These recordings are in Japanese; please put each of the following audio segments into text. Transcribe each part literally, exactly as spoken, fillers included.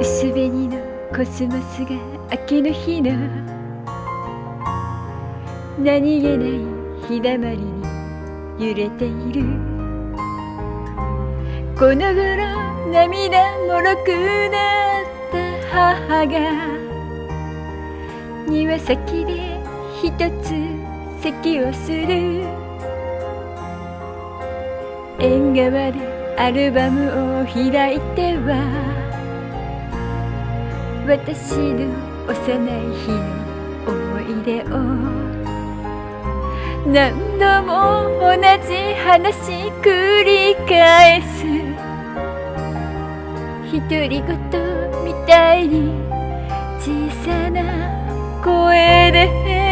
薄紅のコスモスが秋の日の何気ない日だまりに揺れている。この頃涙もろくなった母が庭先で一つ咳をする。縁側でアルバムを開いては私の幼い日の思い出を何度も同じ話繰り返す。独り言みたいに小さな声で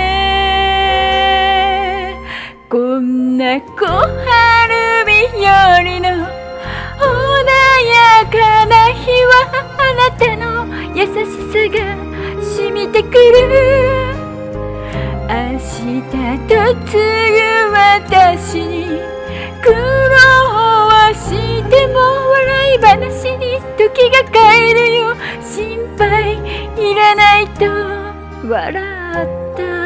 こんな小春日和の穏やかな日はあなたの優しさが染みてくる。明日とつぐ私に苦労はしても笑い話に時が帰るよ。心配いらないと笑った。